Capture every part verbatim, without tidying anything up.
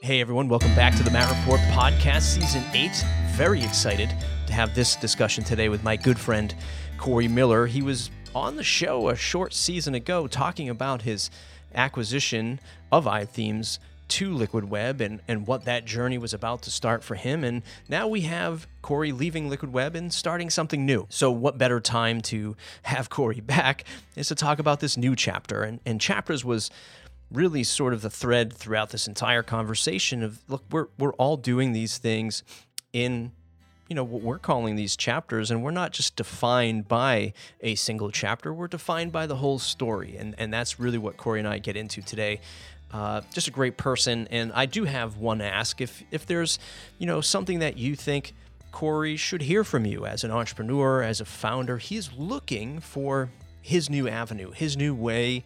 Hey everyone, welcome back to the Matt Report Podcast, Season eight. Very excited to have this discussion today with my good friend, Corey Miller. He was on the show a short season ago talking about his acquisition of iThemes to Liquid Web and, and what that journey was about to start for him. And now we have Corey leaving Liquid Web and starting something new. So what better time to have Corey back is to talk about this new chapter. And, and Chapters was really sort of the thread throughout this entire conversation of, look, we're we're all doing these things in, you know, what we're calling these chapters, and we're not just defined by a single chapter, we're defined by the whole story, and, and that's really what Corey and I get into today. Uh, just a great person, and I do have one ask. If, if there's, you know, something that you think Corey should hear from you as an entrepreneur, as a founder, he's looking for his new avenue, his new way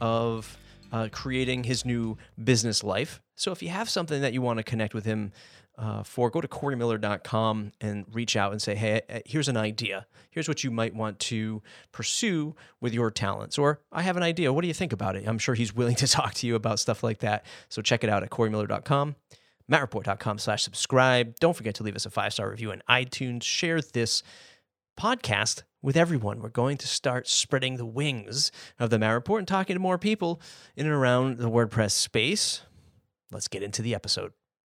of Uh, creating his new business life. So if you have something that you want to connect with him uh, for, go to corey miller dot com and reach out and say, hey, here's an idea. Here's what you might want to pursue with your talents. Or I have an idea. What do you think about it? I'm sure he's willing to talk to you about stuff like that. So check it out at corey miller dot com, matt report dot com slash subscribe. Don't forget to leave us a five-star review on iTunes. Share this podcast with everyone. We're going to start spreading the wings of the Matt Report and talking to more people in and around the WordPress space. Let's get into the episode.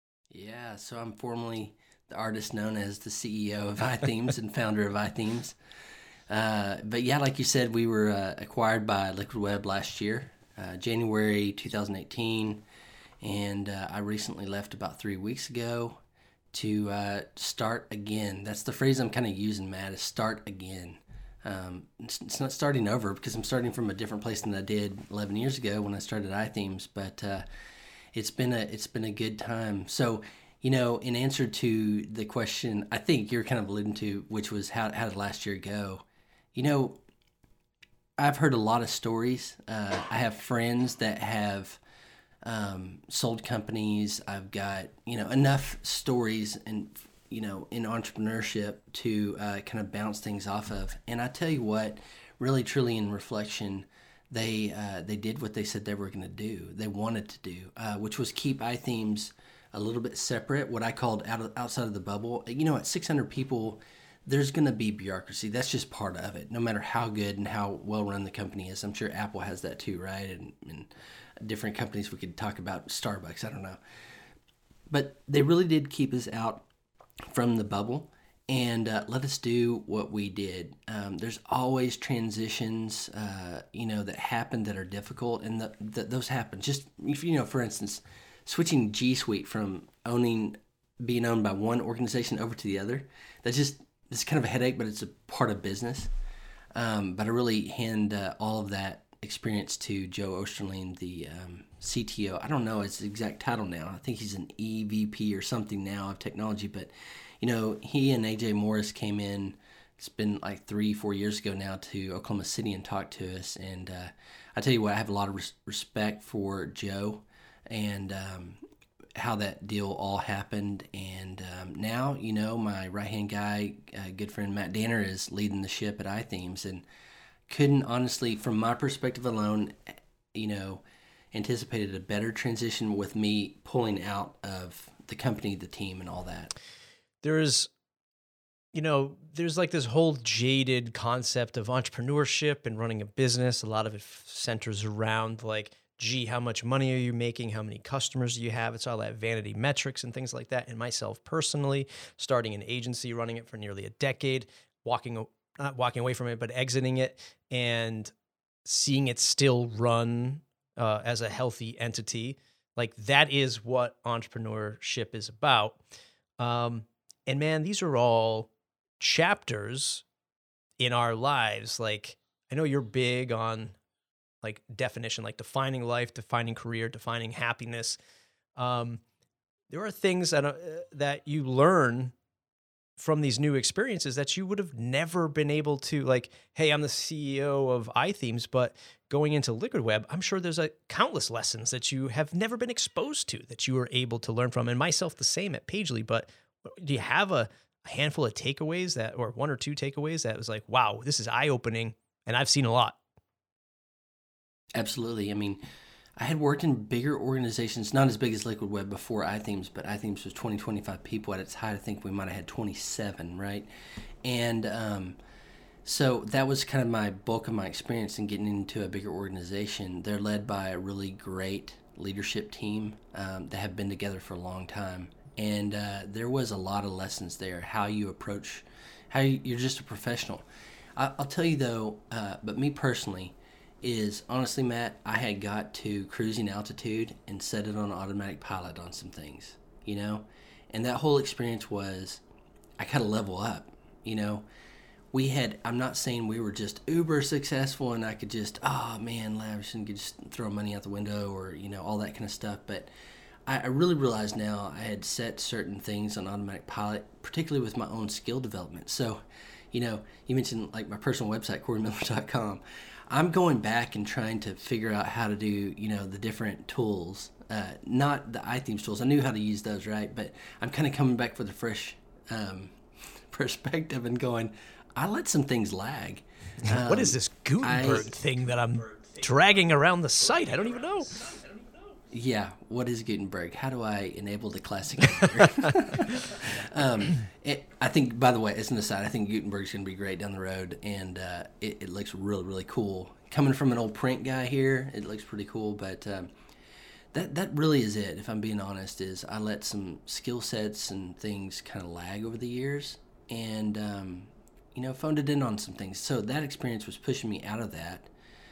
Yeah, so I'm formerly the artist known as the C E O of iThemes and founder of iThemes. Uh, but yeah, like you said, we were uh, acquired by Liquid Web last year, uh, January twenty eighteen, and uh, I recently left about three weeks ago to uh, start again. That's the phrase I'm kind of using, Matt, is start again. Um, it's, it's not starting over because I'm starting from a different place than I did eleven years ago when I started iThemes, but uh, it's been a it's been a good time. So, you know, in answer to the question I think you're kind of alluding to, which was how, how did last year go? You know, I've heard a lot of stories. Uh, I have friends that have um, sold companies. I've got, you know, enough stories and, you know, in entrepreneurship to uh, kind of bounce things off of. And I tell you what, really, truly in reflection, they uh, they did what they said they were going to do. They wanted to do, uh, which was keep iThemes a little bit separate, what I called out of, outside of the bubble. You know, at six hundred people, there's going to be bureaucracy. That's just part of it, no matter how good and how well-run the company is. I'm sure Apple has that too, right? And, and different companies we could talk about, Starbucks, I don't know. But they really did keep us out from the bubble and uh, let us do what we did. Um, there's always transitions, uh, you know, that happen that are difficult, and the, the, those happen. Just, you know, for instance, switching G Suite from owning, being owned by one organization over to the other, that's just, it's kind of a headache, but it's a part of business. Um, but I really hand uh, all of that experience to Joe Osterling, the um, C T O. I don't know his exact title now. I think he's an E V P or something now of technology. But, you know, he and A J Morris came in, it's been like three, four years ago now, to Oklahoma City and talked to us. And uh, I tell you what, I have a lot of res- respect for Joe and um, how that deal all happened. And um, now, you know, my right-hand guy, uh, good friend Matt Danner, is leading the ship at iThemes. And couldn't honestly, from my perspective alone, you know, anticipated a better transition with me pulling out of the company, the team, and all that. There's, you know, there's like this whole jaded concept of entrepreneurship and running a business. A lot of it centers around like, gee, how much money are you making? How many customers do you have? It's all that vanity metrics and things like that. And myself personally, starting an agency, running it for nearly a decade, walking not walking away from it, but exiting it and seeing it still run uh, as a healthy entity. Like that is what entrepreneurship is about. Um, and man, these are all chapters in our lives. Like I know you're big on like definition, like defining life, defining career, defining happiness. Um, there are things that, uh, that you learn from these new experiences that you would have never been able to, like, hey, I'm the C E O of iThemes, but going into Liquid Web, I'm sure there's a countless lessons that you have never been exposed to that you were able to learn from, and myself the same at Pagely. But do you have a, a handful of takeaways that, or one or two takeaways that was like, wow, this is eye-opening, and I've seen a lot? Absolutely. I mean, I had worked in bigger organizations, not as big as Liquid Web before iThemes, but iThemes was twenty, twenty-five people at its height. I think we might have had twenty-seven, right? And um, so that was kind of my bulk of my experience in getting into a bigger organization. They're led by a really great leadership team um, that have been together for a long time. And uh, there was a lot of lessons there, how you approach, how you, you're just a professional. I, I'll tell you though, uh, but me personally, is honestly, Matt, I had got to cruising altitude and set it on automatic pilot on some things, you know? And that whole experience was, I kind of level up, you know? We had, I'm not saying we were just uber successful and I could just, oh man, lavish and could just throw money out the window or, you know, all that kind of stuff. But I, I really realized now I had set certain things on automatic pilot, particularly with my own skill development. So, you know, you mentioned like my personal website, corey miller dot com. I'm going back and trying to figure out how to do, you know, the different tools, uh, not the iThemes tools. I knew how to use those, right? But I'm kind of coming back with a fresh um, perspective and going, I let some things lag. Um, what is this Gutenberg I, thing that I'm dragging around the site? I don't even know. Yeah, what is Gutenberg? How do I enable the classic editor? um, it, I think, by the way, as an aside, I think Gutenberg's going to be great down the road, and uh, it, it looks really, really cool. Coming from an old print guy here, it looks pretty cool, but um, that that really is it, if I'm being honest, is I let some skill sets and things kind of lag over the years, and, um, you know, phoned it in on some things. So that experience was pushing me out of that,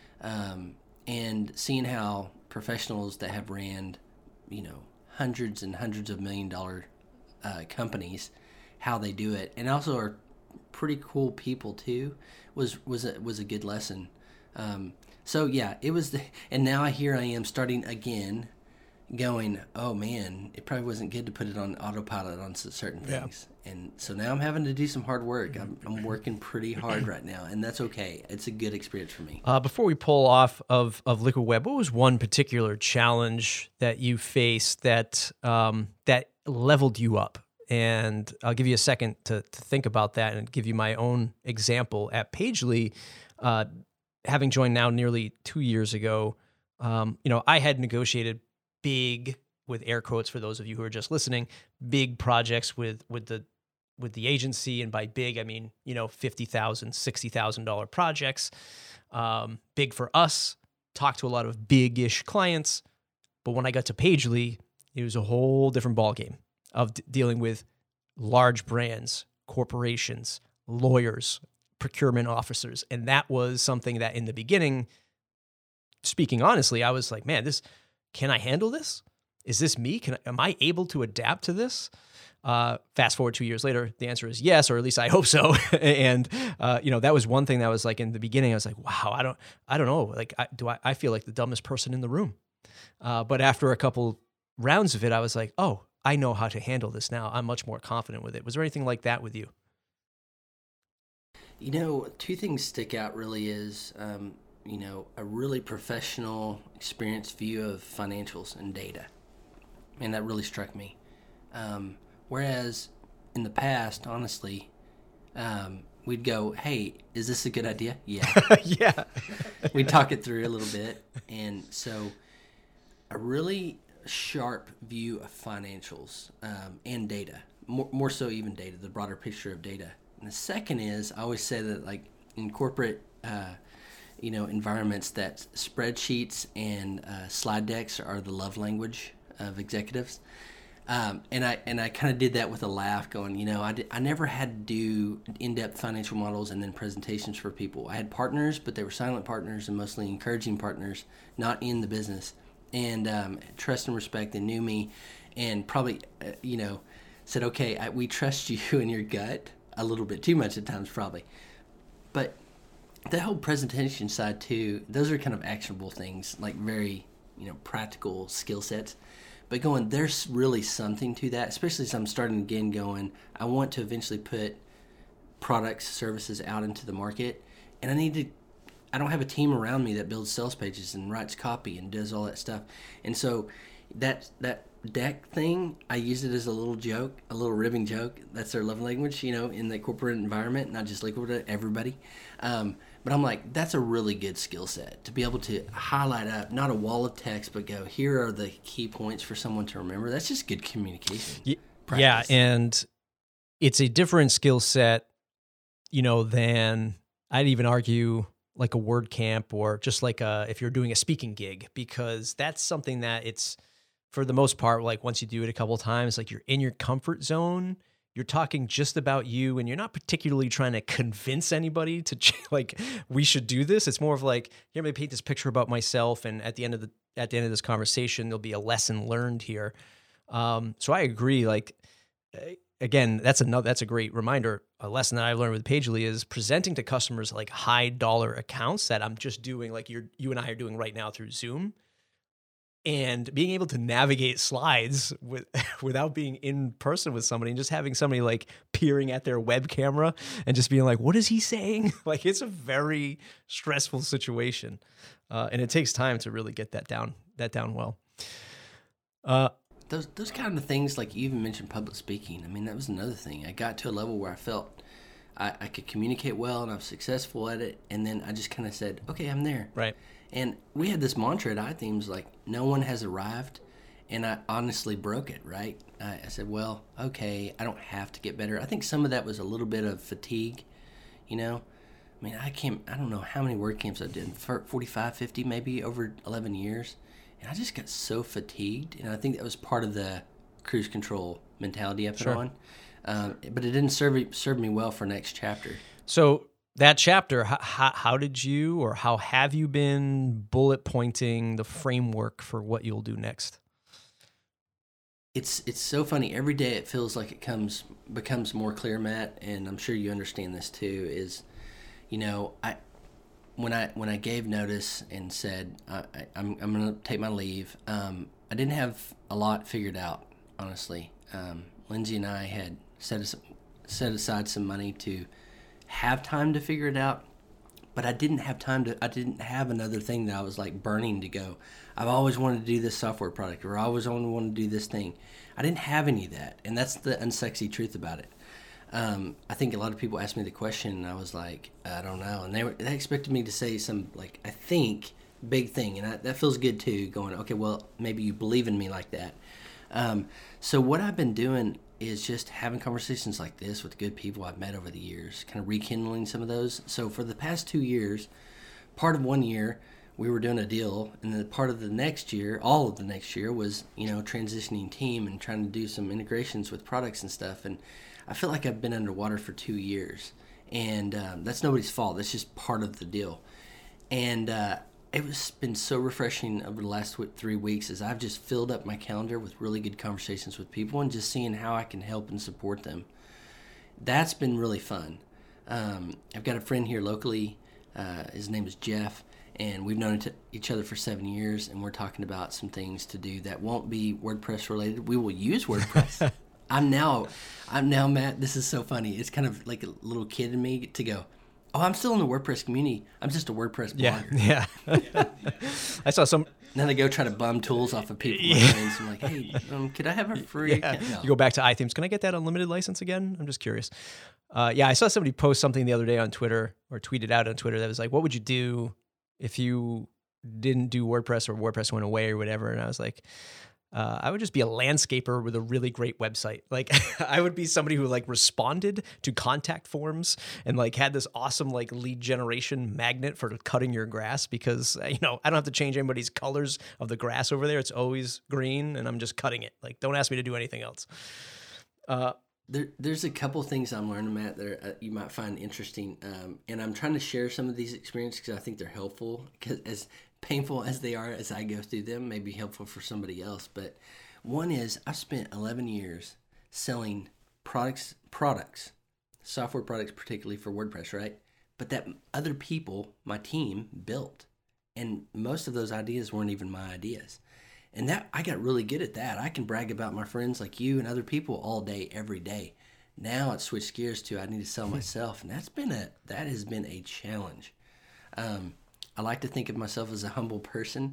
um, and seeing how professionals that have ran, you know, hundreds and hundreds of million dollar uh, companies, how they do it, and also are pretty cool people too, was was a, was a good lesson. Um, so yeah, it was, the, and now I here I am starting again, going, oh man, it probably wasn't good to put it on autopilot on certain things. Yeah. And so now I'm having to do some hard work. I'm, I'm working pretty hard right now, and that's okay. It's a good experience for me. Uh, before we pull off of, of Liquid Web, what was one particular challenge that you faced that um, that leveled you up? And I'll give you a second to, to think about that and give you my own example. At Pagely, uh, having joined now nearly two years ago, um, you know, I had negotiated big, with air quotes for those of you who are just listening, big projects with with the with the agency, and by big I mean, you know, fifty thousand dollars, sixty thousand dollars projects. Um, big for us, talked to a lot of big-ish clients, but when I got to Pagely, it was a whole different ballgame of d- dealing with large brands, corporations, lawyers, procurement officers, and that was something that in the beginning, speaking honestly, I was like, man, this, can I handle this? Is this me? Can I, am I able to adapt to this? Uh, fast forward two years later, the answer is yes, or at least I hope so. and uh, you know, that was one thing that was like in the beginning. I was like, wow, I don't, I don't know. Like, I, do I? I feel like the dumbest person in the room. Uh, but after a couple rounds of it, I was like, oh, I know how to handle this now. I'm much more confident with it. Was there anything like that with you? You know, two things stick out really is, um, you know, a really professional, experienced view of financials and data. And that really struck me. Um, whereas in the past, honestly, um, we'd go, hey, is this a good idea? Yeah. yeah. We'd talk it through a little bit. And so a really sharp view of financials um, and data, more, more so even data, the broader picture of data. And the second is, I always say that like in corporate, uh, you know, environments, that spreadsheets and uh, slide decks are the love language of executives. Um, and I and I kind of did that with a laugh, going, you know, I, did, I never had to do in-depth financial models and then presentations for people. I had partners, but they were silent partners and mostly encouraging partners, not in the business. And um, trust and respect, and knew me, and probably, uh, you know, said, okay, I, we trust you and your gut a little bit too much at times, probably. But the whole presentation side too, those are kind of actionable things, like very, you know, practical skill sets. But going, there's really something to that, especially as I'm starting again going, I want to eventually put products, services out into the market, and I need to, I don't have a team around me that builds sales pages and writes copy and does all that stuff. And so that that deck thing, I use it as a little joke, a little ribbing joke. That's their love language, you know, in the corporate environment, not just Liquid, everybody. Um, but I'm like, that's a really good skill set to be able to highlight up, not a wall of text, but go, here are the key points for someone to remember. That's just good communication. Y- yeah, and it's a different skill set, you know, than I'd even argue like a WordCamp or just like a, if you're doing a speaking gig, because that's something that it's, for the most part, like once you do it a couple of times, like you're in your comfort zone, you're talking just about you, and you're not particularly trying to convince anybody to like, we should do this. It's more of like, here, let me paint this picture about myself. And at the end of the, at the end of this conversation, there'll be a lesson learned here. Um, so I agree. Like, again, that's another, that's a great reminder. A lesson that I've learned with Pagely is presenting to customers like high dollar accounts that I'm just doing, like you're, you and I are doing right now through Zoom. And being able to navigate slides with, without being in person with somebody and just having somebody like peering at their web camera and just being like, what is he saying? Like, it's a very stressful situation. Uh, and it takes time to really get that down, that down well. Uh, those, those kind of things, like you even mentioned public speaking. I mean, that was another thing. I got to a level where I felt I, I could communicate well and I was successful at it. And then I just kind of said, okay, I'm there. Right. And we had this mantra at iThemes, like, no one has arrived, and I honestly broke it, right? I, I said, well, okay, I don't have to get better. I think some of that was a little bit of fatigue, you know? I mean, I can't, I don't know how many WordCamps I did, forty-five, fifty maybe over eleven years, and I just got so fatigued, and I think that was part of the cruise control mentality I put Sure. on. Um, but it didn't serve, serve me well for next chapter. So that chapter, how, how, how did you or how have you been bullet pointing the framework for what you'll do next? It's it's so funny. Every day it feels like it comes becomes more clear, Matt, and I'm sure you understand this too. Is, you know, I when I when I gave notice and said I, I, I'm I'm going to take my leave, um, I didn't have a lot figured out, honestly. Um, Lindsay and I had set as, set aside some money to have time to figure it out, but I didn't have time to, I didn't have another thing that I was like burning to go. I've always wanted to do this software product, or I always only wanted to do this thing. I didn't have any of that, and that's the unsexy truth about it. Um, I think a lot of people asked me the question, and I was like, I don't know, and they were, they expected me to say some, like, I think, big thing, and I, that feels good too, going, okay, well, maybe you believe in me like that. Um, so what I've been doing is just having conversations like this with good people I've met over the years, kind of rekindling some of those. So for the past two years, part of one year, we were doing a deal, and then part of the next year, all of the next year, was, you know, transitioning team and trying to do some integrations with products and stuff. And I feel like I've been underwater for two years, and um, that's nobody's fault. That's just part of the deal. And uh, it was been so refreshing over the last three weeks as I've just filled up my calendar with really good conversations with people and just seeing how I can help and support them. That's been really fun. Um, I've got a friend here locally. Uh, his name is Jeff, and we've known each other for seven years, and we're talking about some things to do that won't be WordPress related. We will use WordPress. I'm now, I'm now, Matt, this is so funny. It's kind of like a little kid in me to go, oh, I'm still in the WordPress community. I'm just a WordPress blogger. Yeah, yeah. I saw some. Now they go try to bum tools off of people. Yeah. I'm like, hey, um, could I have a free? Yeah. No. You go back to iThemes. Can I get that unlimited license again? I'm just curious. Uh, yeah, I saw somebody post something the other day on Twitter or tweeted out on Twitter that was like, what would you do if you didn't do WordPress or WordPress went away or whatever? And I was like, Uh, I would just be a landscaper with a really great website. Like I would be somebody who like responded to contact forms and like had this awesome like lead generation magnet for cutting your grass because, you know, I don't have to change anybody's colors of the grass over there. It's always green and I'm just cutting it. Like, don't ask me to do anything else. Uh, there, there's a couple things I'm learning, Matt, that are, uh, you might find interesting. Um, and I'm trying to share some of these experiences because I think they're helpful. Because as painful as they are as I go through them, may be helpful for somebody else. But one is I've spent eleven years selling products, products, software products, particularly for WordPress, right? But that other people, my team, built. And most of those ideas weren't even my ideas. And that I got really good at that. I can brag about my friends like you and other people all day, every day. Now it's switched gears to I need to sell myself. And that's been a that has been a challenge. Um, I like to think of myself as a humble person,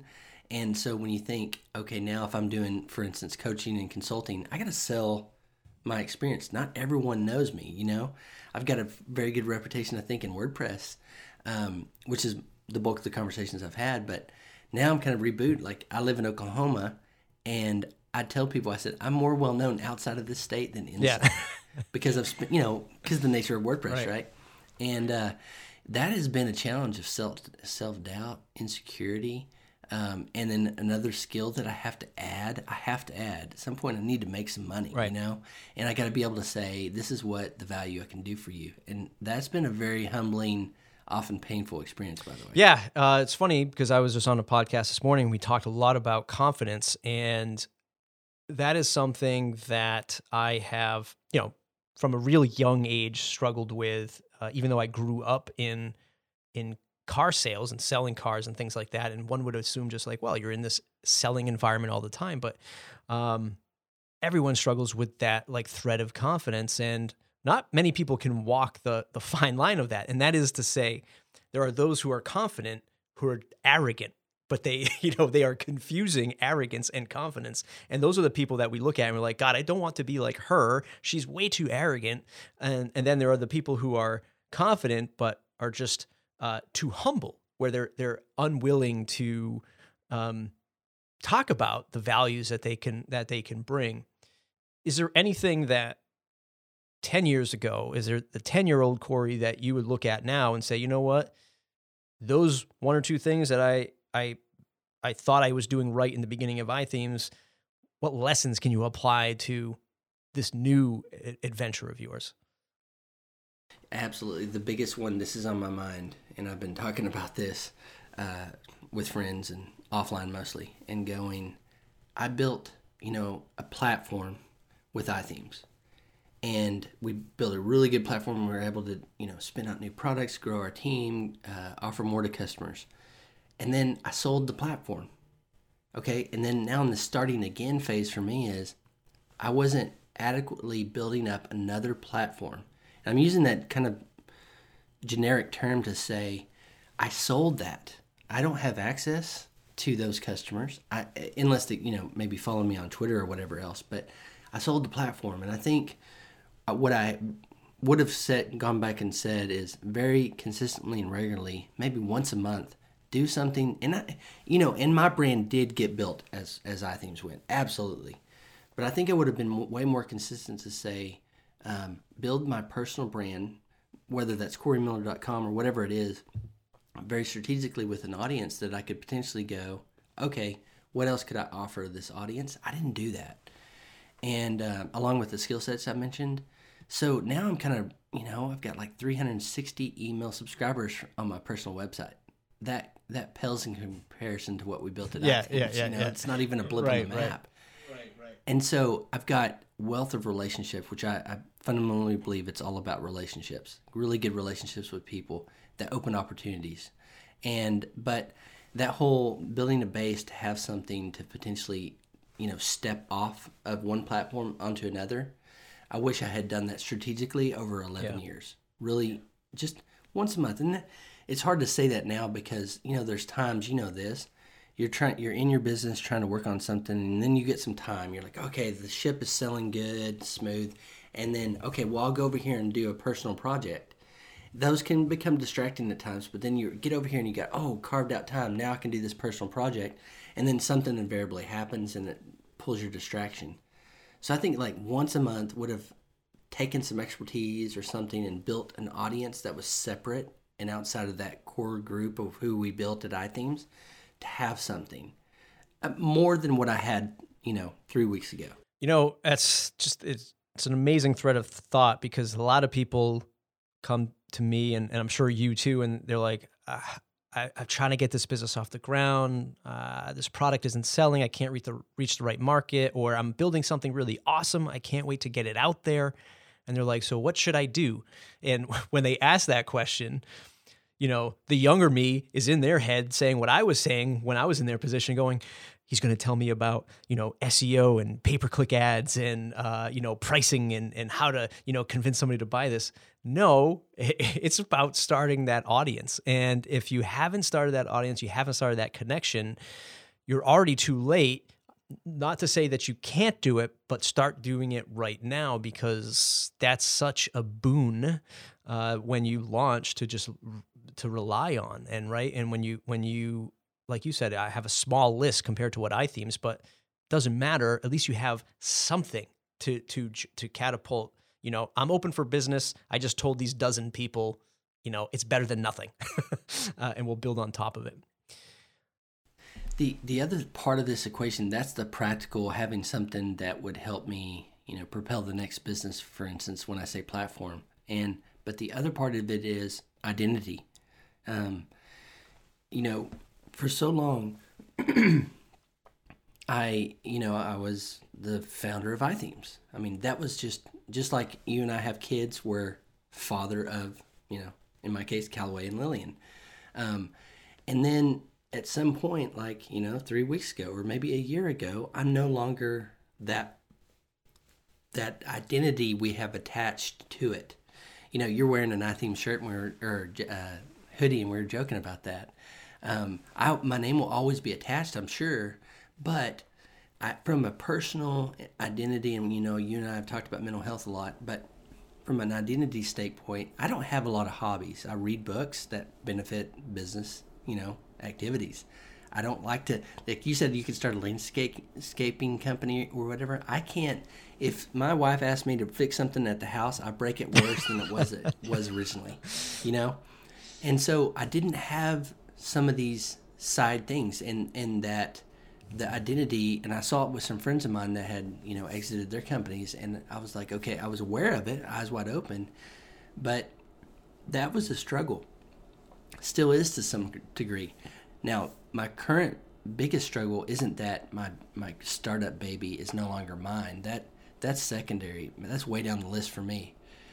And so when you think, okay, now if I'm doing, for instance, coaching and consulting, I got to sell my experience. Not everyone knows me, you know. I've got a very good reputation, I think, in WordPress, um, which is the bulk of the conversations I've had. But now I'm kind of reboot. Like, I live in Oklahoma, and I tell people, I said, I'm more well known outside of this state than inside, yeah. because I've spent, you know, because of the nature of WordPress, right? right? And uh, that has been a challenge of self self doubt, insecurity. Um, and then another skill that I have to add, I have to add, at some point I need to make some money, right. you know, and I got to be able to say, this is what the value I can do for you. And that's been a very humbling, often painful experience, by the way. Yeah. Uh, it's funny because I was just on a podcast this morning. We talked a lot about confidence, and that is something that I have, you know, from a really young age struggled with, uh, even though I grew up in, in car sales and selling cars and things like that. And one would assume just like, well, you're in this selling environment all the time, but um, everyone struggles with that like thread of confidence, and not many people can walk the the fine line of that. And that is to say, there are those who are confident who are arrogant, but they, you know, they are confusing arrogance and confidence. And those are the people that we look at and we're like, God, I don't want to be like her. She's way too arrogant. And and then there are the people who are confident, but are just Uh, too humble, where they're they're unwilling to um, talk about the values that they can that they can bring. Is there anything that ten years ago, is there the ten-year-old Corey that you would look at now and say, you know what, those one or two things that I I I thought I was doing right in the beginning of iThemes, what lessons can you apply to this new adventure of yours? Absolutely. The biggest one, this is on my mind, and I've been talking about this uh, with friends and offline mostly, and going, I built, you know, a platform with iThemes, and we built a really good platform. We were able to, you know, spin out new products, grow our team, uh, offer more to customers. And then I sold the platform. Okay. And then now in the starting again phase for me is I wasn't adequately building up another platform. I'm using that kind of generic term to say, I sold that. I don't have access to those customers, I, unless they, you know, maybe follow me on Twitter or whatever else. But I sold the platform, and I think what I would have said, gone back and said, is very consistently and regularly, maybe once a month, do something. And I, you know, and my brand did get built as as iThemes went, absolutely. But I think it would have been way more consistent to say, Um, build my personal brand, whether that's corey miller dot com or whatever it is, very strategically with an audience that I could potentially go, okay, what else could I offer this audience? I didn't do that. And uh, along with the skill sets I mentioned. So now I'm kind of, you know, I've got like three hundred sixty email subscribers on my personal website. That that pales in comparison to what we built at yeah, iThemes. yeah, yeah, you know, yeah. It's not even a blip right, on the map. Right, right, right. And so I've got wealth of relationship, which I, I fundamentally believe it's all about relationships, really good relationships with people that open opportunities. And, but that whole building a base to have something to potentially, you know, step off of one platform onto another, I wish I had done that strategically over eleven yeah. years. Really, just once a month. And it's hard to say that now because, you know, there's times, you know this, You're trying. You're in your business trying to work on something, and then you get some time. You're like, okay, the ship is selling good, smooth, and then okay, well, I'll go over here and do a personal project. Those can become distracting at times, but then you get over here and you got, oh, carved out time. Now I can do this personal project, and then something invariably happens and it pulls your distraction. So I think like once a month would have taken some expertise or something and built an audience that was separate and outside of that core group of who we built at iThemes, to have something uh, more than what I had, you know, three weeks ago. You know, that's just, it's, it's an amazing thread of thought, because a lot of people come to me, and, and I'm sure you too, and they're like, uh, I, I'm trying to get this business off the ground. Uh, this product isn't selling. I can't reach the, reach the right market, or I'm building something really awesome. I can't wait to get it out there. And they're like, so what should I do? And when they ask that question, you know, the younger me is in their head saying what I was saying when I was in their position, going, he's going to tell me about, you know, S E O and pay-per-click ads and, uh, you know, pricing and, and how to, you know, convince somebody to buy this. No, it's about starting that audience. And if you haven't started that audience, you haven't started that connection, you're already too late. Not to say that you can't do it, but start doing it right now, because that's such a boon uh, when you launch to just to rely on. And right, and when you when you like you said, I have a small list compared to what iThemes, but it doesn't matter. At least you have something to to to catapult. You know, I'm open for business. I just told these dozen people, you know, it's better than nothing, uh, and we'll build on top of it. The the other part of this equation, that's the practical, having something that would help me, you know, propel the next business, for instance, when I say platform. And but the other part of it is identity. Um, you know, for so long, I, you know, I was the founder of iThemes. I mean, that was just, just like you and I have kids, we're father of, you know, in my case, Callaway and Lillian. Um, and then at some point, like, you know, three weeks ago or maybe a year ago, I'm no longer that, that identity we have attached to it. You know, you're wearing an iThemes shirt and we're, or uh, hoodie, and we were joking about that. Um, I, my name will always be attached, I'm sure, but I, from a personal identity, and you know, you and I have talked about mental health a lot, but from an identity standpoint, I don't have a lot of hobbies. I read books that benefit business, you know, activities. I don't like to, like you said, you could start a landscaping company or whatever. I can't. If my wife asked me to fix something at the house, I break it worse than it was it was originally, you know. And so I didn't have some of these side things, and and that the identity, and I saw it with some friends of mine that had, you know, exited their companies, and I was like, okay, I was aware of it, eyes wide open, but that was a struggle. Still is to some degree. Now, my current biggest struggle isn't that my my startup baby is no longer mine. That that's secondary. That's way down the list for me.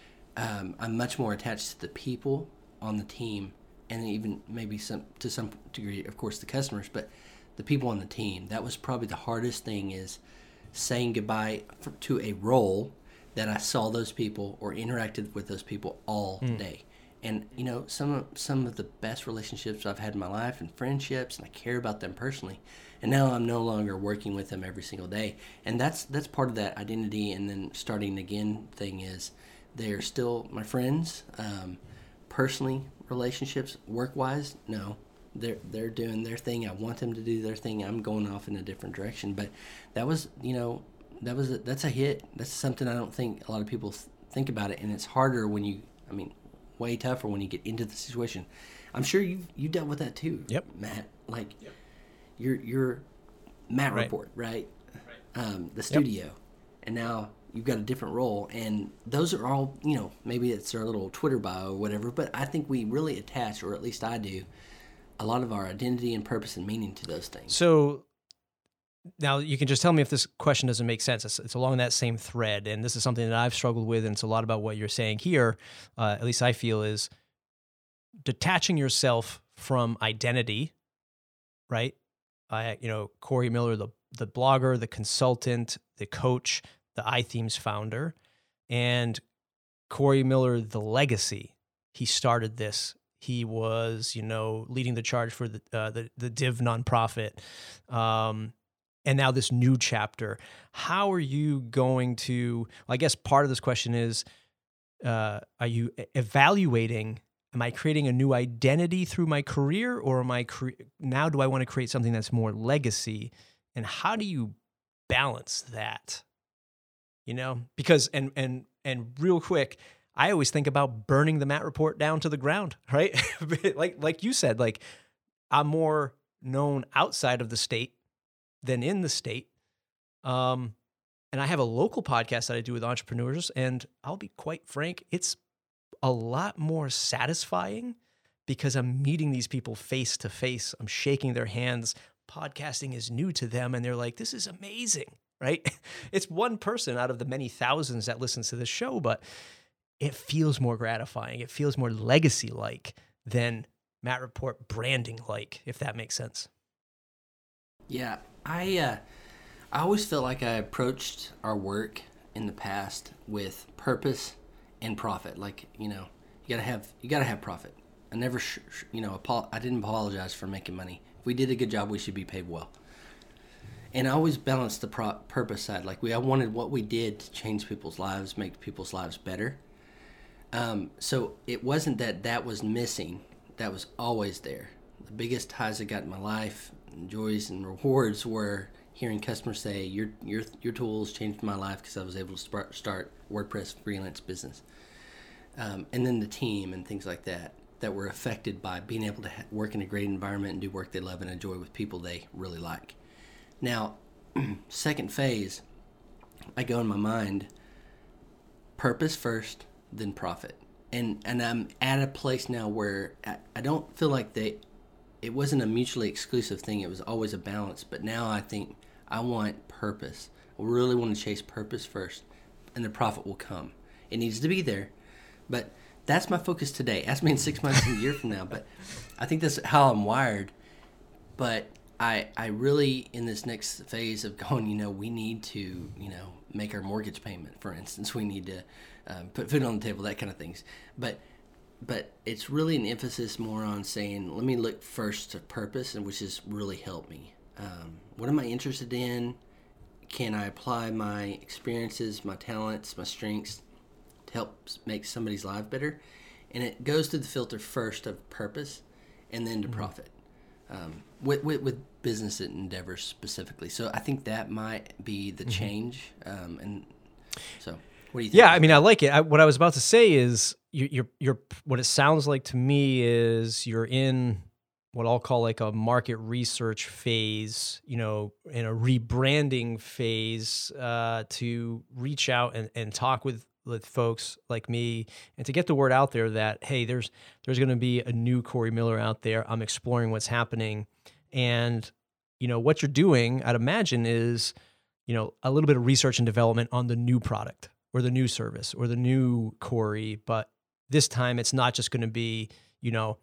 Um, I'm much more attached to the people on the team, and even maybe some to some degree, of course, the customers, but the people on the team. That was probably the hardest thing, is saying goodbye for, to a role that I saw those people or interacted with those people all mm. day. And, you know, some of, some of the best relationships I've had in my life, and friendships, and I care about them personally. And now I'm no longer working with them every single day. And that's that's part of that identity and then starting again thing, is they're still my friends. Um, personally, relationships, work-wise, no. They're, they're doing their thing. I want them to do their thing. I'm going off in a different direction. But that was, you know, that was a, that's a hit. That's something I don't think a lot of people th- think about it. And it's harder when you, I mean, way tougher when you get into the situation. I'm sure you you dealt with that too. Yep. Matt. Like, yep. you're you're Matt right. Report, right? right. Um, the studio, yep. And now you've got a different role, and those are all, you know, maybe it's our little Twitter bio or whatever. But I think we really attach, or at least I do, a lot of our identity and purpose and meaning to those things. So now you can just tell me if this question doesn't make sense. It's, it's along that same thread, and this is something that I've struggled with, and it's a lot about what you're saying here, uh, at least I feel, is detaching yourself from identity, right? I, you know, Corey Miller, the the blogger, the consultant, the coach, the iThemes founder, and Corey Miller, the legacy. He started this. He was, you know, leading the charge for the uh, the, the Div nonprofit. Um, And now this new chapter. How are you going to, well, I guess part of this question is, uh, are you evaluating, am I creating a new identity through my career, or am I, cre- now do I want to create something that's more legacy? And how do you balance that? You know, because, and, and, and real quick, I always think about burning the Matt Report down to the ground, right? like, like you said, like, I'm more known outside of the state than in the state. Um, and I have a local podcast that I do with entrepreneurs, and I'll be quite frank, it's a lot more satisfying because I'm meeting these people face to face. I'm shaking their hands. Podcasting is new to them, and they're like, this is amazing, right? It's one person out of the many thousands that listens to this show, but it feels more gratifying. It feels more legacy-like than Matt Report branding-like, if that makes sense. Yeah, I uh, I always felt like I approached our work in the past with purpose and profit. Like, you know, you gotta have you gotta have profit. I never, sh- sh- you know, apo- I didn't apologize for making money. If we did a good job, we should be paid well. and I always balanced the pro- purpose side. Like we, I wanted what we did to change people's lives, make people's lives better. Um, so it wasn't that that was missing. That was always there. The biggest highs I got in my life, and joys and rewards, were hearing customers say, your your your tools changed my life because I was able to start, start WordPress freelance business. Um, and then the team and things like that that were affected by being able to ha- work in a great environment and do work they love and enjoy with people they really like. Now, second phase, I go in my mind, purpose first, then profit. And and I'm at a place now where I, I don't feel like they, it wasn't a mutually exclusive thing. It was always a balance. But now I think I want purpose. I really want to chase purpose first, and the profit will come. It needs to be there. But that's my focus today. Ask me in six months and a year from now. But I think that's how I'm wired. But I I really, in this next phase of going, you know, we need to, you know, make our mortgage payment, for instance. We need to um, put food on the table, that kind of things. But but it's really an emphasis more on saying, let me look first to purpose, and which has really helped me. Um, what am I interested in? Can I apply my experiences, my talents, my strengths to help make somebody's life better? And it goes through the filter first of purpose and then to mm-hmm. profit. Um, with, with with business endeavors specifically. So I think that might be the mm-hmm. change. Um, and so what do you think? Yeah, I mean, I like it. I, what I was about to say is you, you're, you're, what it sounds like to me is you're in what I'll call like a market research phase, you know, in a rebranding phase uh, to reach out and, and talk with with folks like me and to get the word out there that, hey, there's there's going to be a new Corey Miller out there. I'm exploring what's happening. And, you know, what you're doing, I'd imagine, is, you know, a little bit of research and development on the new product or the new service or the new Corey. But this time it's not just going to be, you know,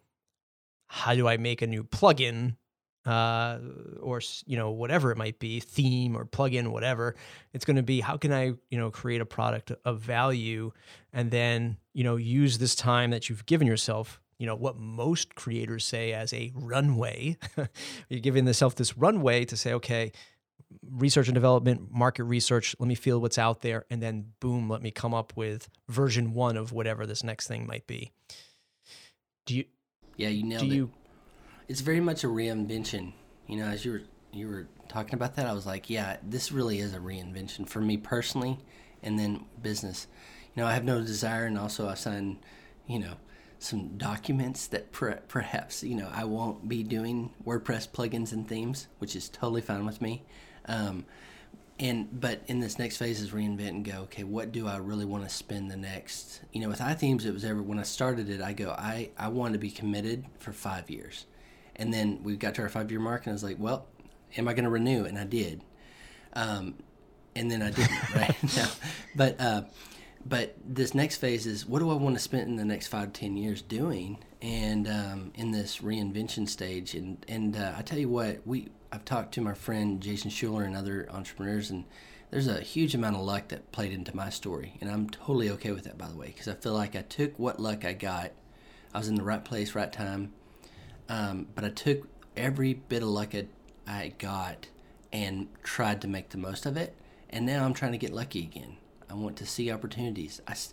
how do I make a new plugin uh, or, you know, whatever it might be, theme or plugin, whatever. It's going to be, how can I, you know, create a product of value and then, you know, use this time that you've given yourself, you know, what most creators say as a runway. You're giving yourself this runway to say, okay, research and development, market research, let me feel what's out there. And then boom, let me come up with version one of whatever this next thing might be. Do you, yeah, you nailed do it. You, It's very much a reinvention. You know, as you were you were talking about that, I was like, yeah, this really is a reinvention for me personally, and then business. You know, I have no desire, and also I signed, you know, some documents that per, perhaps, you know, I won't be doing WordPress plugins and themes, which is totally fine with me. Um, and but in this next phase is reinvent and go, okay, what do I really want to spend the next? You know, with iThemes, it was ever when I started it, I go, I I want to be committed for five years. And then we got to our five-year mark, and I was like, well, am I going to renew? And I did. Um, and then I didn't, right? No. But uh, but this next phase is, what do I want to spend in the next five to ten years doing? And um, in this reinvention stage. And, and uh, I tell you what, we I've talked to my friend Jason Schuler and other entrepreneurs, and there's a huge amount of luck that played into my story. And I'm totally okay with that, by the way, because I feel like I took what luck I got. I was in the right place, right time. Um, but I took every bit of luck I, I got and tried to make the most of it. And now I'm trying to get lucky again. I want to see opportunities. I,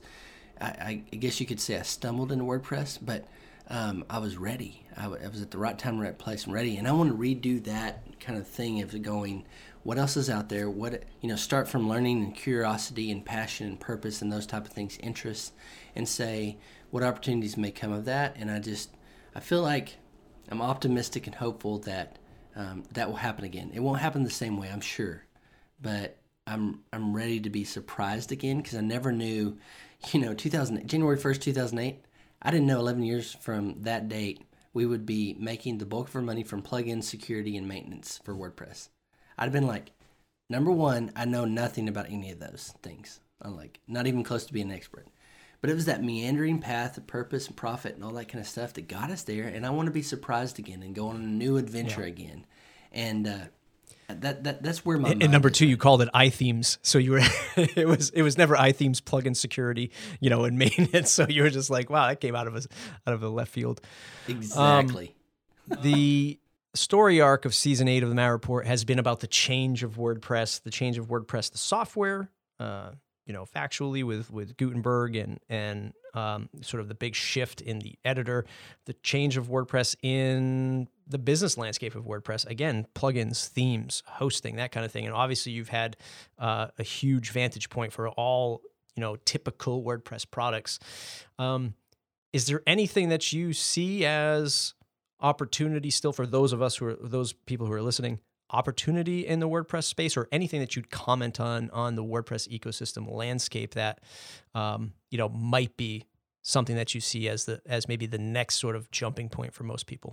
I, I guess you could say I stumbled into WordPress, but um, I was ready. I, w- I was at the right time, right place, and ready. And I want to redo that kind of thing of going, what else is out there? What, you know, start from learning and curiosity and passion and purpose and those type of things, interests, and say what opportunities may come of that. And I just, I feel like I'm optimistic and hopeful that um, that will happen again. It won't happen the same way, I'm sure, but I'm I'm ready to be surprised again, because I never knew, you know, two thousand January first, two thousand eight. I didn't know eleven years from that date we would be making the bulk of our money from plugins, security, and maintenance for WordPress. I'd have been like, number one, I know nothing about any of those things. I'm like, not even close to being an expert. But it was that meandering path of purpose and profit and all that kind of stuff that got us there. And I want to be surprised again and go on a new adventure yeah. again. And uh, that that that's where my and, and number two, you called it iThemes. So you were it was it was never iThemes plugin security, you know, and maintenance. So you were just like, wow, that came out of a out of a left field. Exactly. Um, the story arc of season eight of the Matt Report has been about the change of WordPress, the change of WordPress, the software, uh, you know, factually with, with Gutenberg and, and um, sort of the big shift in the editor, the change of WordPress in the business landscape of WordPress. Again, plugins, themes, hosting, that kind of thing. And obviously you've had uh, a huge vantage point for all, you know, typical WordPress products. Um, is there anything that you see as opportunity still for those of us who are, those people who are listening, opportunity in the WordPress space, or anything that you'd comment on on the WordPress ecosystem landscape that um, you know might be something that you see as the as maybe the next sort of jumping point for most people?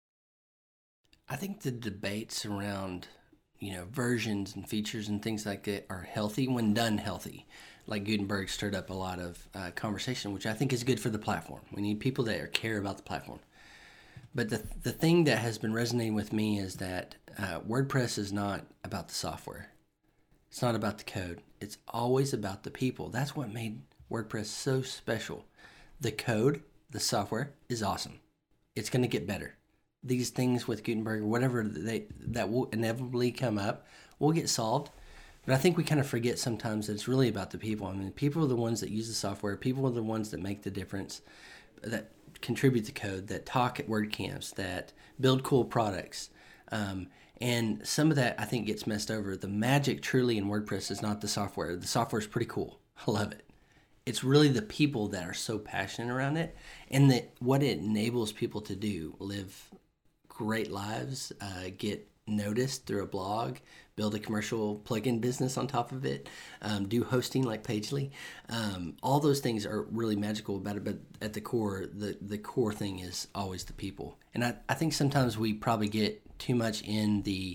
I think the debates around you know versions and features and things like that are healthy when done healthy. Like Gutenberg stirred up a lot of uh, conversation, which I think is good for the platform. We need people that are, care about the platform. But the the thing that has been resonating with me is that uh, WordPress is not about the software. It's not about the code. It's always about the people. That's what made WordPress so special. The code, the software, is awesome. It's going to get better. These things with Gutenberg, whatever they that will inevitably come up, will get solved. But I think we kind of forget sometimes that it's really about the people. I mean, people are the ones that use the software. People are the ones that make the difference, that contribute to code, that talk at WordCamps, that build cool products. Um, and some of that, I think, gets messed over. The magic truly in WordPress is not the software. The software is pretty cool. I love it. It's really the people that are so passionate around it, and that what it enables people to do, live great lives, uh, get noticed through a blog, build a commercial plugin business on top of it, um, do hosting like Pagely. Um, all those things are really magical about it, but at the core, the, the core thing is always the people. And I, I think sometimes we probably get too much in the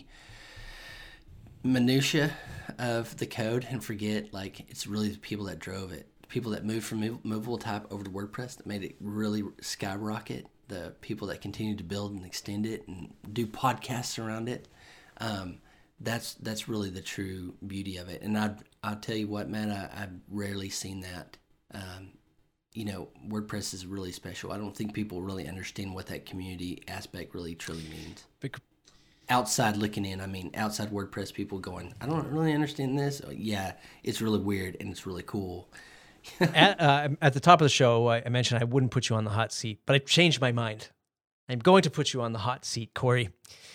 minutia of the code and forget like it's really the people that drove it. The people that moved from mov- movable type over to WordPress that made it really skyrocket. The people that continue to build and extend it and do podcasts around it. Um, that's that's really the true beauty of it. And I I'll tell you what, man, I, I've rarely seen that. Um, you know, WordPress is really special. I don't think people really understand what that community aspect really truly means. Bec- outside looking in, I mean, outside WordPress people going, I don't really understand this. Yeah, it's really weird and it's really cool. at, uh, at the top of the show, I, I mentioned I wouldn't put you on the hot seat, but I've changed my mind. I'm going to put you on the hot seat, Corey.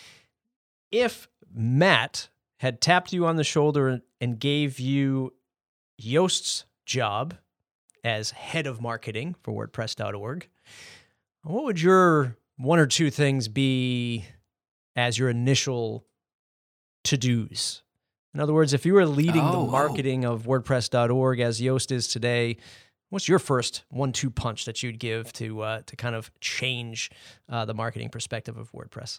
If Matt had tapped you on the shoulder and gave you Yost's job as head of marketing for WordPress dot org, what would your one or two things be as your initial to-dos? In other words, if you were leading oh, the marketing oh. of WordPress dot org as Yost is today, what's your first one two punch that you'd give to uh, to kind of change uh, the marketing perspective of WordPress?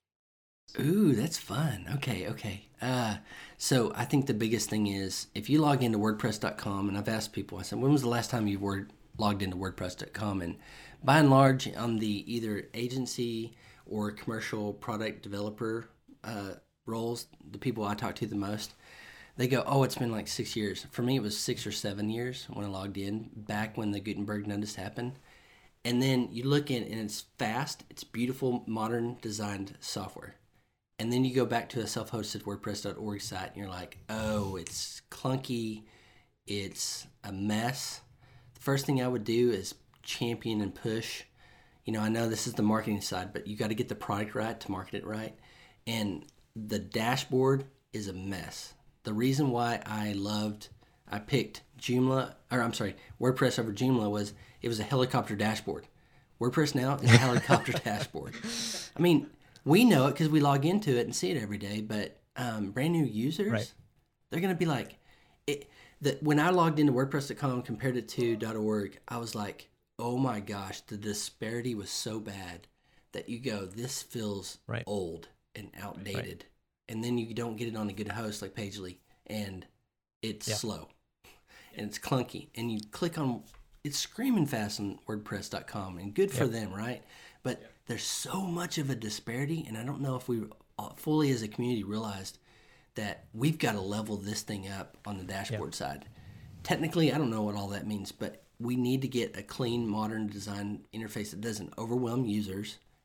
Ooh, that's fun. Okay, okay. Uh, so I think the biggest thing is if you log into WordPress dot com, and I've asked people, I said, when was the last time you were logged into WordPress dot com? And by and large, on the either agency or commercial product developer uh roles, the people I talk to the most, they go, oh, it's been like six years. For me, it was six or seven years when I logged in, back when the Gutenberg notice happened. And then you look in, and it's fast, it's beautiful, modern designed software. And then you go back to a self-hosted WordPress dot org site, and you're like, oh, it's clunky, it's a mess. The first thing I would do is champion and push. You know, I know this is the marketing side, but you got to get the product right to market it right. And the dashboard is a mess. The reason why I loved, I picked Joomla, or I'm sorry, WordPress over Joomla was it was a helicopter dashboard. WordPress now is a helicopter dashboard. I mean, we know it because we log into it and see it every day, but um, brand new users, right. They're going to be like, it. The, when I logged into WordPress dot com and compared it to .org, I was like, oh my gosh, the disparity was so bad that you go, this feels right. old and outdated, right. And then you don't get it on a good host like Pagely, and it's yeah. slow, and it's clunky, and you click on, it's screaming fast on WordPress dot com, and good for yep. them, right? But yep. there's so much of a disparity, and I don't know if we fully as a community realized that we've got to level this thing up on the dashboard yep. side. Technically, I don't know what all that means, but we need to get a clean, modern design interface that doesn't overwhelm users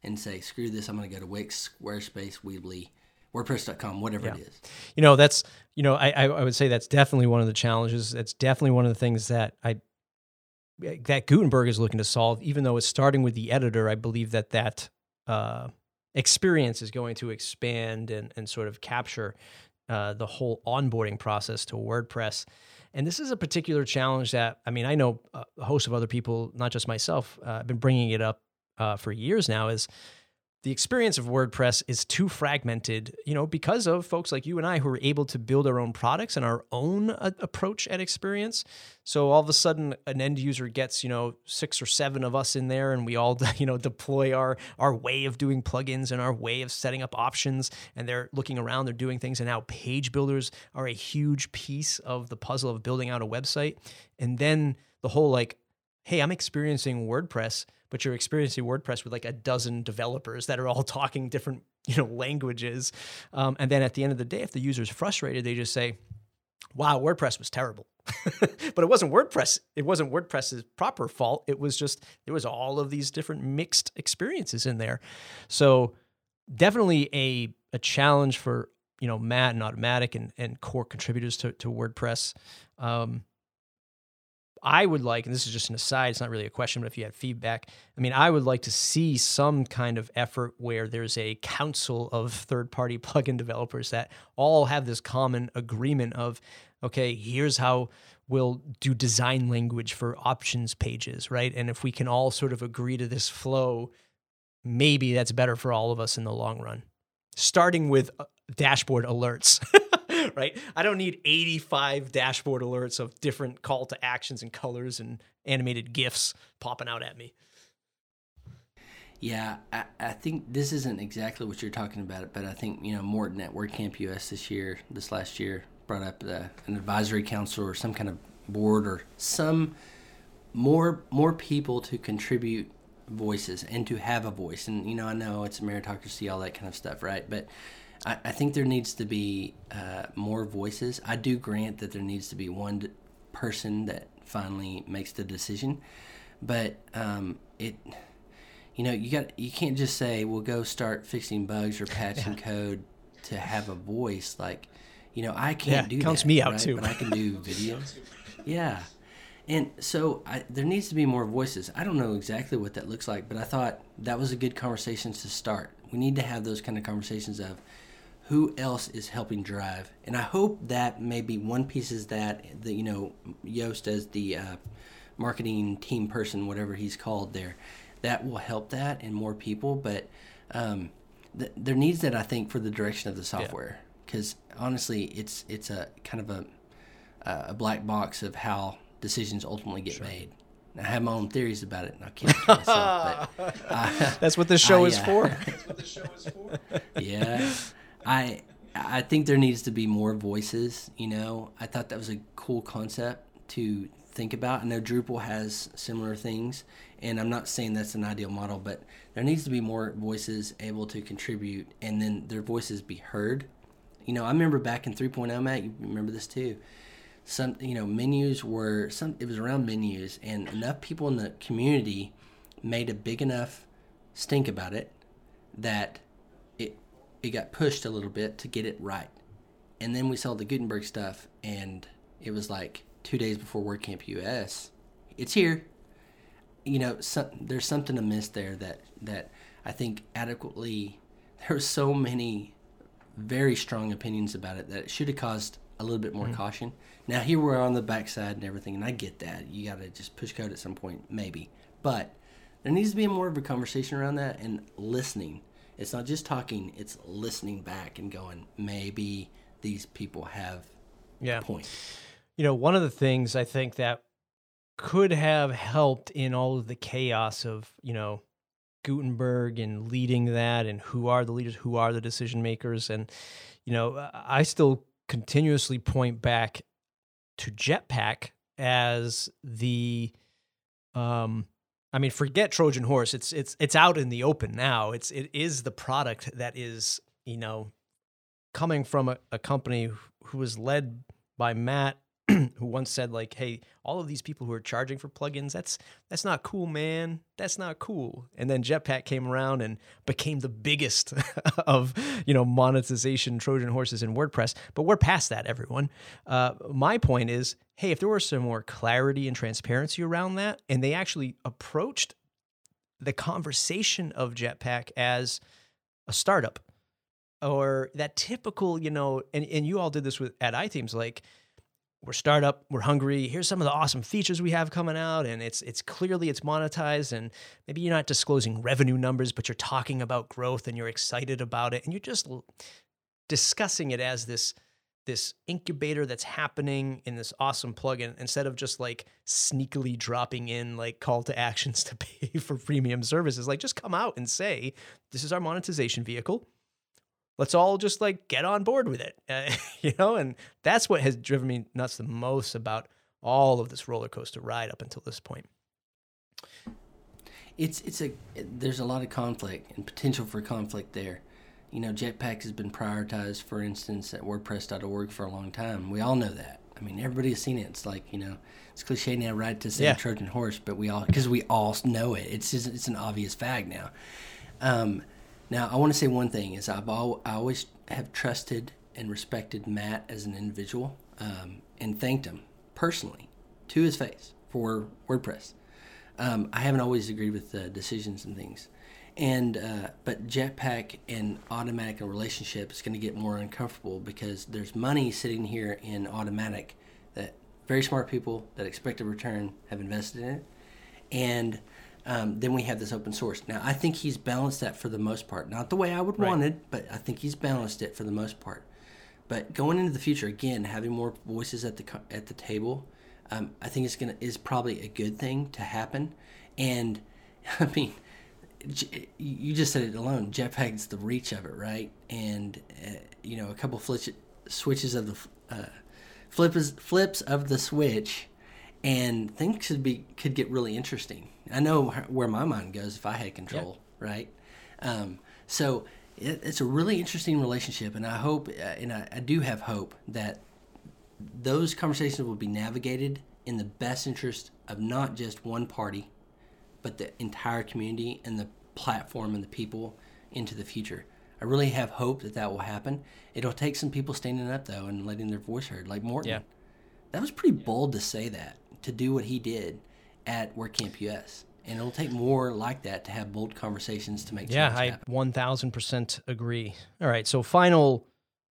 and say, screw this, I'm going to go to Wix, Squarespace, Weebly, WordPress dot com, whatever yeah. it is. You know, that's, you know, I, I would say that's definitely one of the challenges. That's definitely one of the things that I, that Gutenberg is looking to solve, even though it's starting with the editor. I believe that that uh, experience is going to expand and, and sort of capture uh, the whole onboarding process to WordPress. And this is a particular challenge that, I mean, I know a host of other people, not just myself, uh, I've been bringing it up uh, for years now, is the experience of WordPress is too fragmented, you know, because of folks like you and I who are able to build our own products and our own uh, approach at experience. So all of a sudden an end user gets, you know, six or seven of us in there, and we all, you know, deploy our, our way of doing plugins and our way of setting up options, and they're looking around, they're doing things. And now page builders are a huge piece of the puzzle of building out a website. And then the whole like, hey, I'm experiencing WordPress, but you're experiencing WordPress with like a dozen developers that are all talking different, you know, languages. Um, and then at the end of the day, if the user's frustrated, they just say, wow, WordPress was terrible. But it wasn't WordPress. It wasn't WordPress's proper fault. It was just, there was all of these different mixed experiences in there. So definitely a, a challenge for, you know, Matt and Automattic and, and core contributors to, to WordPress. Um, I would like, and this is just an aside, it's not really a question, but if you had feedback, I mean, I would like to see some kind of effort where there's a council of third-party plugin developers that all have this common agreement of, okay, here's how we'll do design language for options pages, right? And if we can all sort of agree to this flow, maybe that's better for all of us in the long run. Starting with dashboard alerts. Right? I don't need eighty-five dashboard alerts of different call to actions and colors and animated GIFs popping out at me. Yeah, I, I think this isn't exactly what you're talking about, but I think, you know, Morton at WordCamp U S this year, this last year, brought up the, an advisory council or some kind of board or some more more people to contribute voices and to have a voice. And, you know, I know it's a meritocracy, all that kind of stuff, right? But I, I think there needs to be uh, more voices. I do grant that there needs to be one person that finally makes the decision, but um, it, you know, you got you can't just say, "Well, go start fixing bugs or patching yeah. code" to have a voice. Like, you know, I can't yeah, do counts that. me out right? too, but I can do video. Yeah, and so I, there needs to be more voices. I don't know exactly what that looks like, but I thought that was a good conversation to start. We need to have those kind of conversations of who else is helping drive, and I hope that maybe one piece is that the you know Yoast as the uh, marketing team person, whatever he's called there, that will help that and more people. But um, th- there needs that, I think, for the direction of the software, because yeah. honestly, it's it's a kind of a a black box of how decisions ultimately get sure. made. I have my own theories about it, and I can't kill myself. But I, That's what this show I, is uh, for. That's what this show is for. Yeah. I I think there needs to be more voices, you know. I thought that was a cool concept to think about. I know Drupal has similar things, and I'm not saying that's an ideal model, but there needs to be more voices able to contribute, and then their voices be heard. You know, I remember back in three point oh, Matt, you remember this too. Some, you know, menus were, some. it was around menus, and enough people in the community made a big enough stink about it that it it got pushed a little bit to get it right. And then we saw the Gutenberg stuff, and it was like two days before WordCamp U S. It's here. You know, some, there's something amiss there that, that I think adequately, there were so many very strong opinions about it that it should have caused a little bit more mm-hmm. caution. Now, here we're on the backside and everything, and I get that. You got to just push code at some point, maybe. But there needs to be more of a conversation around that and listening. It's not just talking, it's listening back and going, maybe these people have yeah. a point. You know, one of the things I think that could have helped in all of the chaos of, you know, Gutenberg and leading that and who are the leaders, who are the decision makers. And, you know, I still continuously point back to Jetpack as the, um, I mean, forget Trojan Horse. It's it's it's out in the open now. It's it is the product that is, you know, coming from a, a company who was led by Matt who once said like, hey, all of these people who are charging for plugins, that's that's not cool, man. That's not cool. And then Jetpack came around and became the biggest of, you know, monetization Trojan horses in WordPress. But we're past that, everyone. Uh, my point is, hey, if there were some more clarity and transparency around that, and they actually approached the conversation of Jetpack as a startup, or that typical, you know, and, and you all did this with at iThemes, like, we're startup, we're hungry, here's some of the awesome features we have coming out, and it's it's clearly it's monetized, and maybe you're not disclosing revenue numbers, but you're talking about growth and you're excited about it, and you're just discussing it as this this incubator that's happening in this awesome plugin, instead of just like sneakily dropping in like call to actions to pay for premium services. Like, just come out and say, this is our monetization vehicle. Let's all just like get on board with it, uh, you know? And that's what has driven me nuts the most about all of this roller coaster ride up until this point. It's, it's a, there's a lot of conflict and potential for conflict there. You know, Jetpack has been prioritized, for instance, at WordPress dot org for a long time. We all know that. I mean, everybody has seen it. It's like, you know, it's cliche now, right, to say yeah. Trojan horse, but we all, because we all know it. It's just, it's an obvious fact now. Um, now, I want to say one thing is I've al- I always have trusted and respected Matt as an individual, um, and thanked him personally to his face for WordPress. Um, I haven't always agreed with the decisions and things. And uh, but Jetpack and Automattic and relationship is going to get more uncomfortable because there's money sitting here in Automattic that very smart people that expect a return have invested in it, and um, then we have this open source. Now I think he's balanced that for the most part, not the way I would right. want it, but I think he's balanced it for the most part. But going into the future, again, having more voices at the at the table, um, I think it's gonna is probably a good thing to happen. And I mean, you just said it alone. Jetpack's the reach of it, right? And uh, you know, a couple flitch, switches of the uh, flips flips of the switch, and things could be could get really interesting. I know where my mind goes if I had control, yep. right? Um, so it, it's a really interesting relationship, and I hope, uh, and I, I do have hope that those conversations will be navigated in the best interest of not just one party, but the entire community and the platform and the people into the future. I really have hope that that will happen. It'll take some people standing up, though, and letting their voice heard, like Morten. Yeah. That was pretty bold to say that, to do what he did at WordCamp U S. And it'll take more like that to have bold conversations to make change yeah, happen. I one thousand percent agree. All right, so final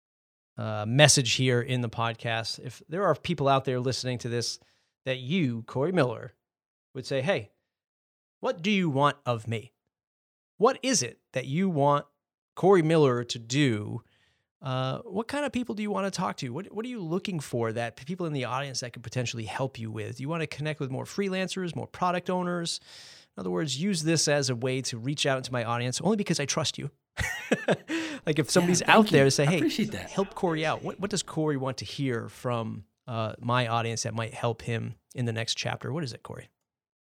uh, message here in the podcast. If there are people out there listening to this that you, Corey Miller, would say, hey, what do you want of me? What is it that you want Corey Miller to do? Uh, what kind of people do you want to talk to? What What are you looking for that people in the audience that could potentially help you with? Do you want to connect with more freelancers, more product owners? In other words, use this as a way to reach out into my audience, only because I trust you. Like if somebody's yeah, out you. there to say, hey, that. help Corey out. What, what does Corey want to hear from uh, my audience that might help him in the next chapter? What is it, Corey?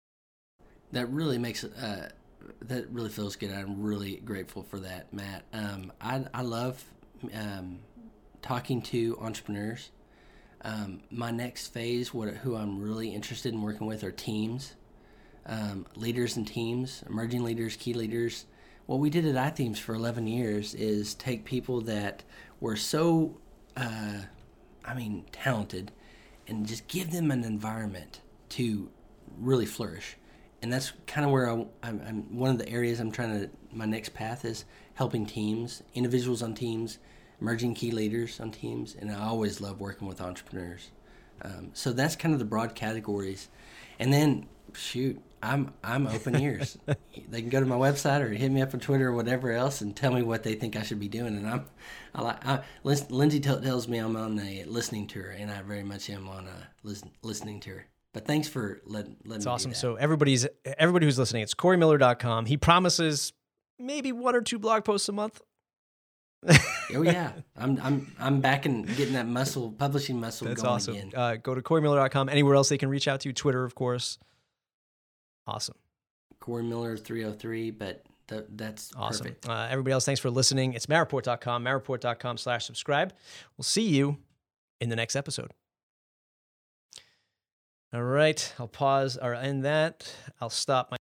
That really makes it, uh, that really feels good. I'm really grateful for that, Matt. Um, I, I love um, talking to entrepreneurs. Um, my next phase, what who I'm really interested in working with are teams, um, leaders and teams, emerging leaders, key leaders. What we did at iThemes for eleven years is take people that were so, uh, I mean, talented, and just give them an environment to really flourish. And that's kind of where I, I'm, I'm, one of the areas I'm trying to, my next path is helping teams, individuals on teams, emerging key leaders on teams, and I always love working with entrepreneurs. Um, so that's kind of the broad categories. And then, shoot, I'm I'm open ears. They can go to my website or hit me up on Twitter or whatever else and tell me what they think I should be doing. And I'm, I like, I, Lindsay t- tells me I'm on a listening tour, and I very much am on a listen, listening tour. But thanks for letting, letting It's me awesome. do that. So everybody's everybody who's listening, it's corey miller dot com. He promises maybe one or two blog posts a month. Oh yeah, I'm I'm I'm back and getting that muscle, publishing muscle That's going awesome. again. Uh, go to corey miller dot com. Anywhere else they can reach out to, Twitter, of course. Awesome. Corey Miller three oh three, but th- that's awesome. perfect. Uh, everybody else, thanks for listening. It's matt report dot com, matt report dot com slash subscribe. We'll see you in the next episode. All right, I'll pause or end that. I'll stop my